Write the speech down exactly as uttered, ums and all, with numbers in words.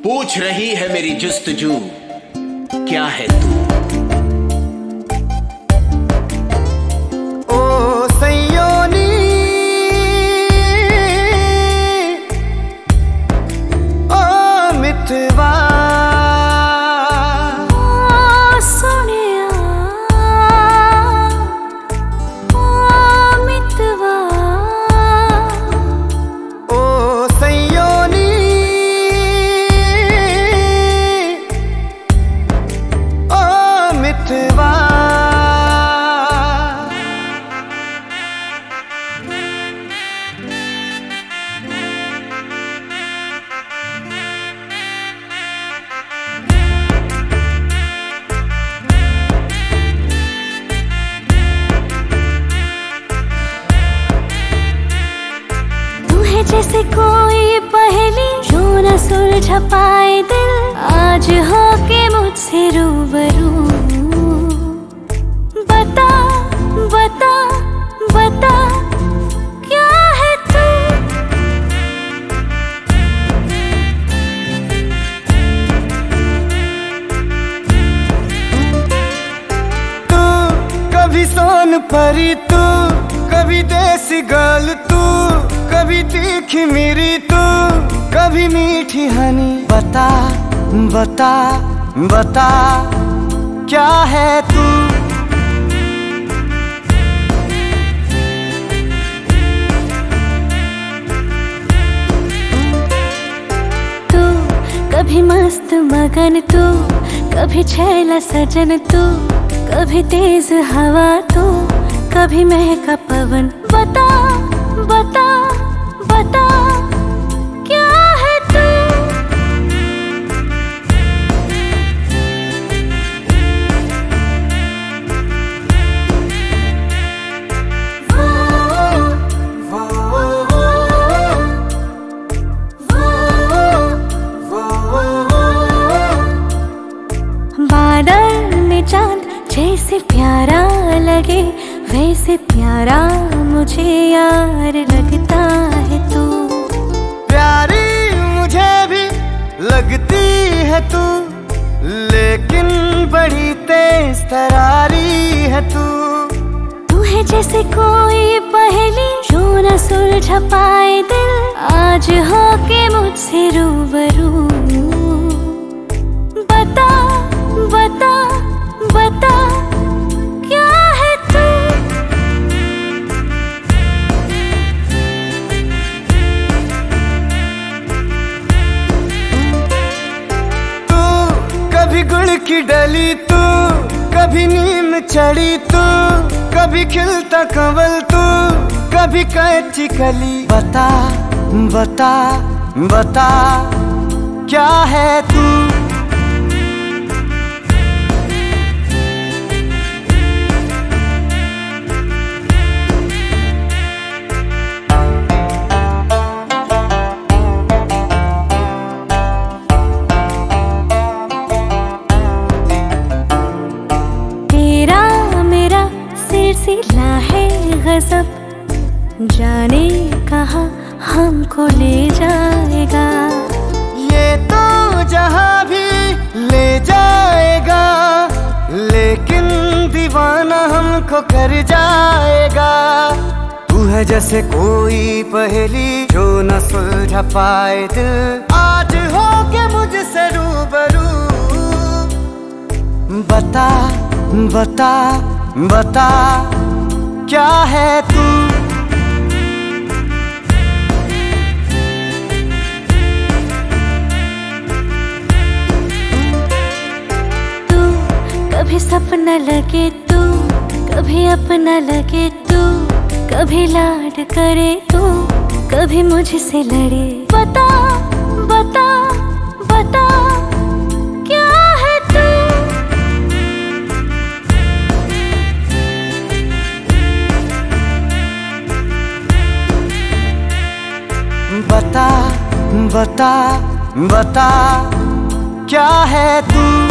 पूछ रही है मेरी जुस्तजू, क्या है तू? ओ सैयोनी, ओ मितवा, ओ सोनिया, ओ मितवा, ओ सैयोनी, ओ मितवा। जैसे कोई पहेली जो न सुलझा पाए दिल, आज हो के मुझसे रूबरू। बता बता बता क्या है तू? तू कभी सोन परी, तू कभी देसी गर्ल, तू कभी तीखी मेरी, तू कभी मीठी हनी। बता बता बता क्या है तू? तू कभी मस्त मगन, तू कभी छैला सजन, तू कभी तेज हवा, तू कभी महका पवन। बता बता बता क्या है तू? बादल में चांद जैसे प्यारा लगे, वैसे प्यारा मुझे यार लगता है तू। प्यारी मुझे भी लगती है तू, लेकिन बड़ी तेज तरारी है तू। तू है जैसे कोई पहेली जो न सुलझा पाए दिल, आज हो के मुझसे रूबरू। बता बता बता क्या है तू? तू कभी गुड़ की डली, तू कभी नीम चढ़ी, तू कभी खिलता कंवल, तू कभी कच्ची कली। बता बता बता क्या है तू? सिला है गजब, जाने कहाँ हमको ले जाएगा। ये तो जहाँ भी ले जाएगा, लेकिन दीवाना हमको कर जाएगा। तू है जैसे कोई पहेली जो न सुलझा पाए दिल, आज हो के मुझसे रूबरू। बता बता बता क्या है तू? तू कभी सपना लगे, तू कभी अपना लगे, तू कभी लाड करे, तू कभी मुझसे लड़े। बता बता बता क्या है तू? बता बता बता क्या है तू?